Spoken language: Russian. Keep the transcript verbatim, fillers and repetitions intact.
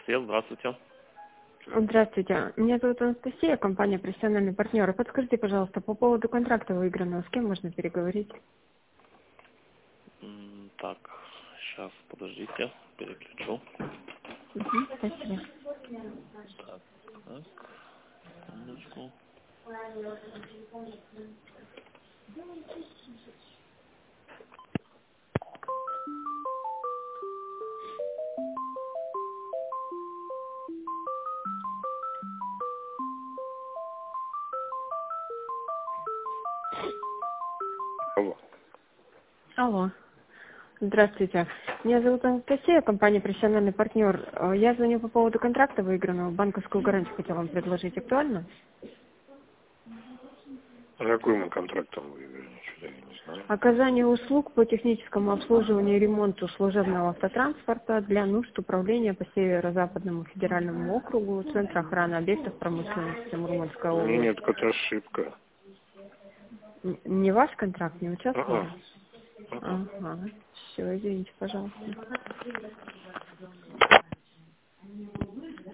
Свет, здравствуйте. Здравствуйте. Меня зовут Анастасия, компания «Профессиональный партнер». Подскажите, пожалуйста, по поводу контракта выигранного, с кем можно переговорить? М, Так, сейчас, подождите, переключу. Угу, спасибо. Так, так, секундочку. Алло. Алло. Здравствуйте. Меня зовут Анастасия, компания «Профессиональный партнер». Э, Я звоню по поводу контракта выигранного. Банковскую гарантию хотела вам предложить. Актуально? А какой мы контрактом выиграли? Что-то я не знаю. Оказание услуг по техническому обслуживанию и ремонту служебного автотранспорта для нужд управления по Северо-Западному федеральному округу, Центра охраны объектов промышленности Мурманской Не, области. нет, это ошибка. Н- Не ваш контракт, не участвовали? А-а. А-а. Ага. Все, извините, пожалуйста.